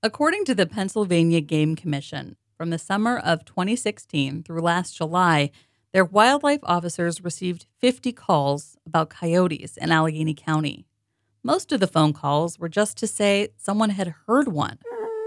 According to the Pennsylvania Game Commission, from the summer of 2016 through last July, their wildlife officers received 50 calls about coyotes in Allegheny County. Most of the phone calls were just to say someone had heard one.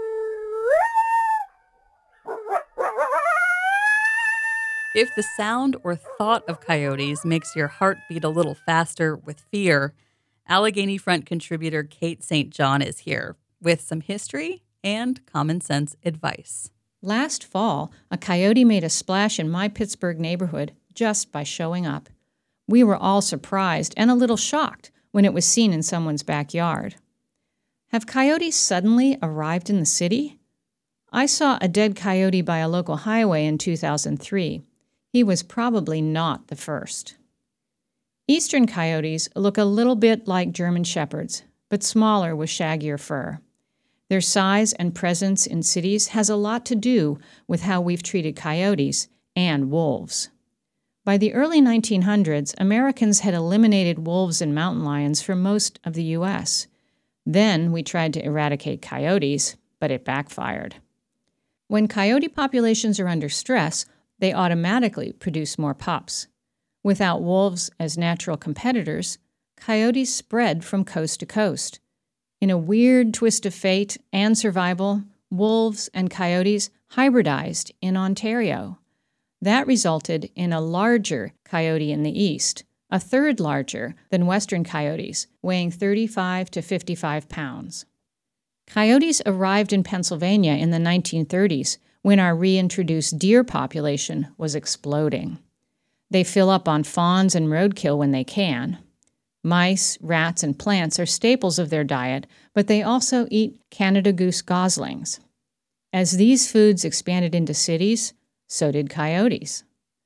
If the sound or thought of coyotes makes your heart beat a little faster with fear, Allegheny Front contributor Kate St. John is here with some history and common sense advice. Last fall, a coyote made a splash in my Pittsburgh neighborhood just by showing up. We were all surprised and a little shocked when it was seen in someone's backyard. Have coyotes suddenly arrived in the city? I saw a dead coyote by a local highway in 2003. He was probably not the first. Eastern coyotes look a little bit like German shepherds, but smaller with shaggier fur. Their size and presence in cities has a lot to do with how we've treated coyotes and wolves. By the early 1900s, Americans had eliminated wolves and mountain lions from most of the U.S. Then we tried to eradicate coyotes, but it backfired. When coyote populations are under stress, they automatically produce more pups. Without wolves as natural competitors, coyotes spread from coast to coast. In a weird twist of fate and survival, wolves and coyotes hybridized in Ontario. That resulted in a larger coyote in the east, a third larger than western coyotes, weighing 35 to 55 pounds. Coyotes arrived in Pennsylvania in the 1930s when our reintroduced deer population was exploding. They fill up on fawns and roadkill when they can. Mice, rats, and plants are staples of their diet, but they also eat Canada goose goslings. As these foods expanded into cities, so did coyotes.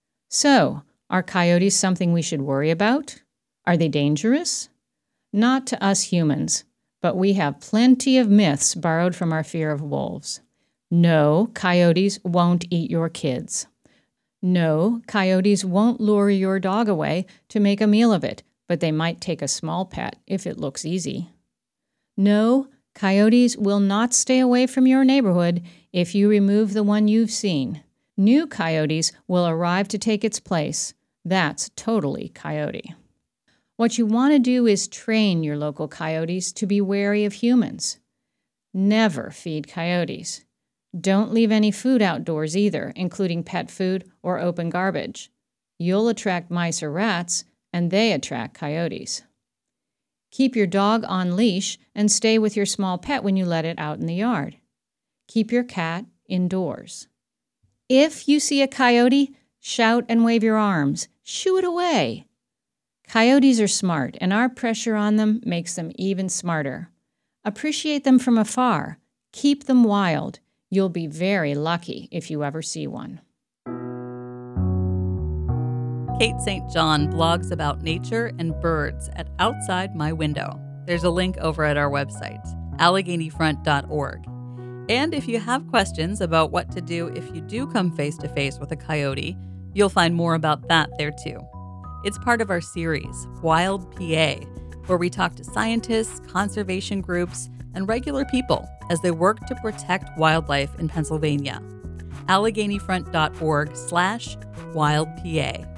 So, are coyotes something we should worry about? Are they dangerous? Not to us humans, but we have plenty of myths borrowed from our fear of wolves. No, coyotes won't eat your kids. No, coyotes won't lure your dog away to make a meal of it, but they might take a small pet if it looks easy. No, coyotes will not stay away from your neighborhood if you remove the one you've seen. New coyotes will arrive to take its place. That's totally coyote. What you want to do is train your local coyotes to be wary of humans. Never feed coyotes. Don't leave any food outdoors either, including pet food or open garbage. You'll attract mice or rats, and they attract coyotes. Keep your dog on leash and stay with your small pet when you let it out in the yard. Keep your cat indoors. If you see a coyote, shout and wave your arms. Shoo it away. Coyotes are smart, and our pressure on them makes them even smarter. Appreciate them from afar. Keep them wild. You'll be very lucky if you ever see one. Kate St. John blogs about nature and birds at Outside My Window. There's a link over at our website, AlleghenyFront.org. And if you have questions about what to do if you do come face-to-face with a coyote, you'll find more about that there too. It's part of our series, Wild PA, where we talk to scientists, conservation groups, and regular people as they work to protect wildlife in Pennsylvania. AlleghenyFront.org/WildPA.